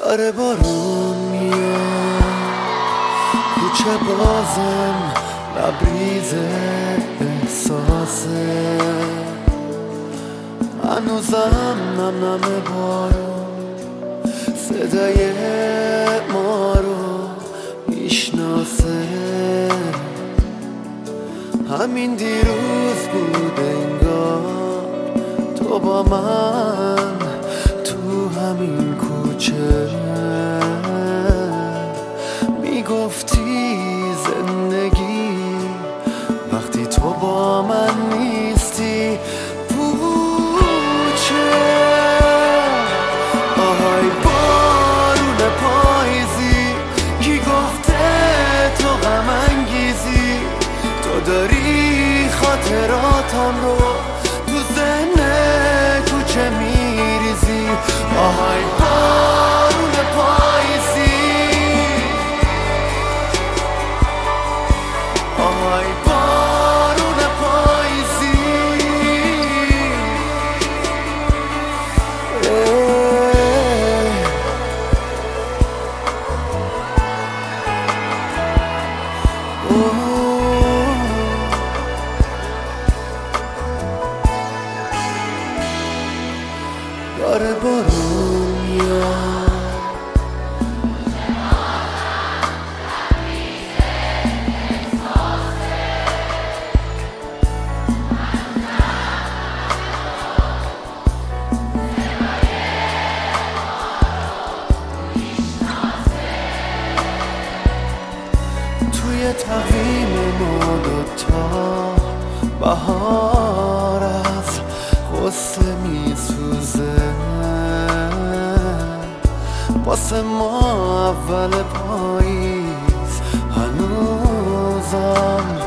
داره بارون میاد، کوچه بازم لبریز احساسه، هنوزم نم نم بارون صدای ما رو میشناسه. همین دیروز بود انگار تو با من تو همین کوچه میگفتی زندگی وقتی تو با من نیستی پوچه. آهای بارون پاییزی کی گفته تو غم انگیزی، تو داری خاطراتم رو تو ذهن کوچه میریزی. آهای بارون پاییزی، آهای بارون پاییزی. داره بارون میاد، توی تقویم ما دوتا بهار از غصه میسوزه، واسه ما اول پاییز هنوزم